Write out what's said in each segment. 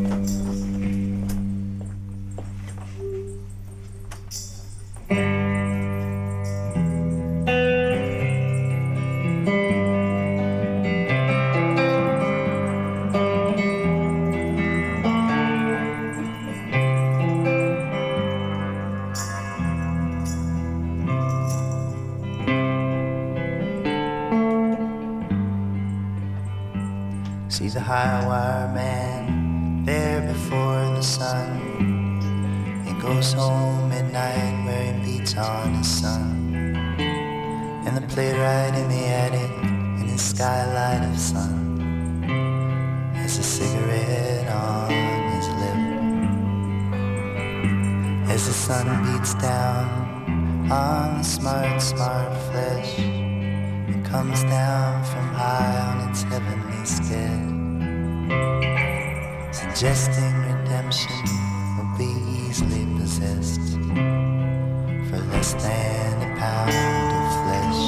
See the high wire man there before the sun. He goes home at night wearing beats on his son. And the playwright in the attic in his skylight of sun has a cigarette on his lip. As the sun beats down on the smart, smart flesh, it comes down from high on its heavenly stead, suggesting redemption will be easily possessed for less than a pound of flesh.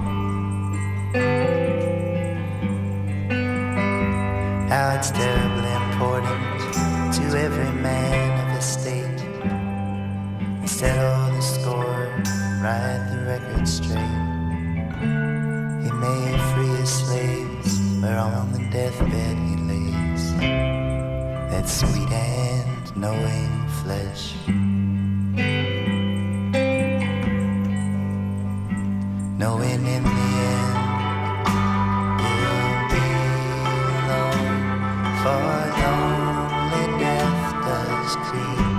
How it's terribly important to every man of the state to settle the score, write the record straight. He may free his slaves where on the deathbed he lays that sweet and knowing flesh. Knowing in the end you'll be alone, for lonely death does creep.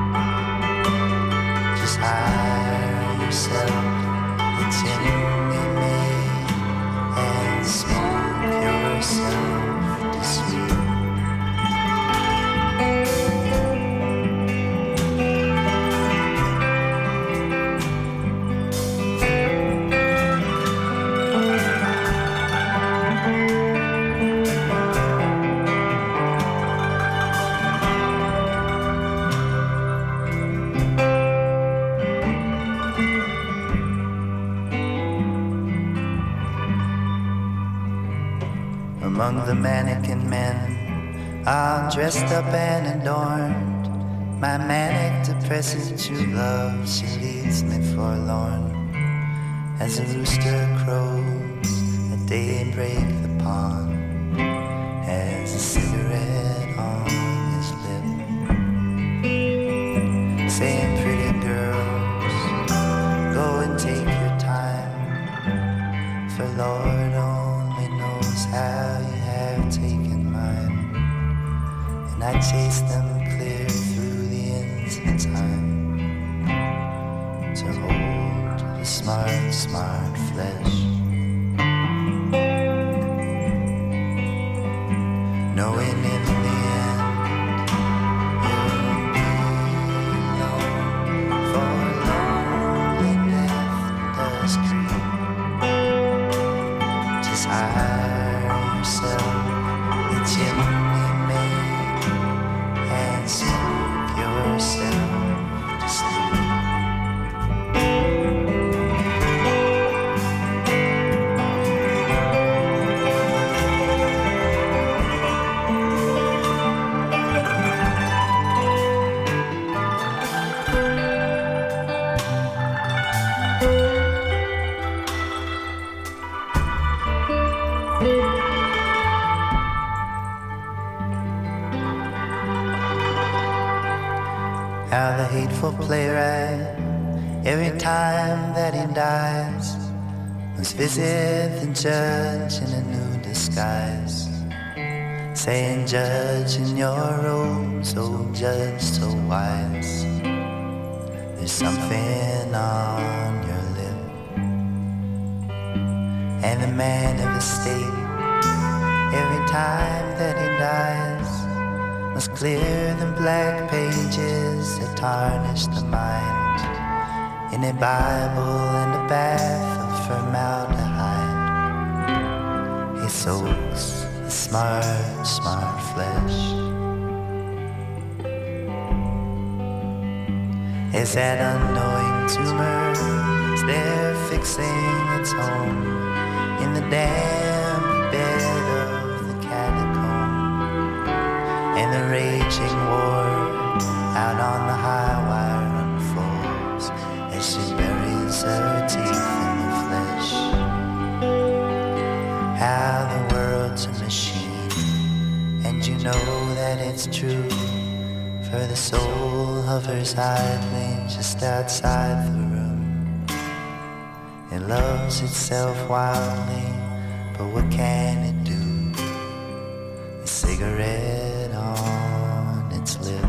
Just hire yourself the chimney maid and smoke yourself to sleep. Among the mannequin men, all dressed up and adorned, my manic depressive true love, she leaves me forlorn. As a rooster crows at daybreak, the pond has a cigarette on his lip, saying, pretty girls, go and take your time, for Lord only knows how you have taken mine. And I chase them clear through the ends of time to hold the smart, smart flesh. Knowing in the end you'll be alone, for lonely death does creep. Just hire yourself a chimney maid and smoke yourself to sleep. How the hateful playwright, every time that he dies, must visit the judge in a new disguise, saying, judge in your robes, oh judge so wise, there's something on your lip. And the man of the state, every time that he dies, must clear the black pages that tarnish the mind in a Bible and a bath of formaldehyde. He soaks the smart, smart flesh. As that unknowing tumor is there fixing its home in the damp bed of the catacomb. and the raging war out on the high wire unfolds as she buries her teeth in the flesh. How the world's a machine, and you know that it's true, for the soul hovers idly just outside the room. It loves itself wildly, but what can it do? A cigarette on its lip.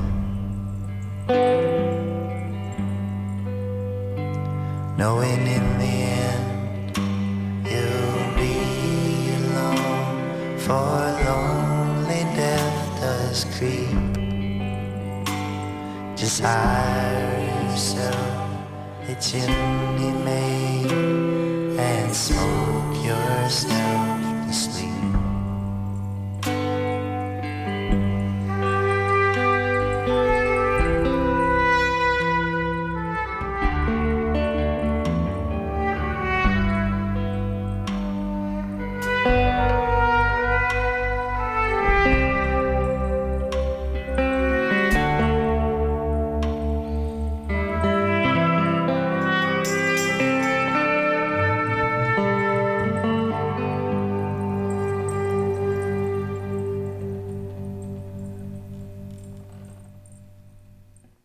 Knowing in the end you'll be alone, for lonely death does creep. Just hire yourself a chimney made and smoke your stuff.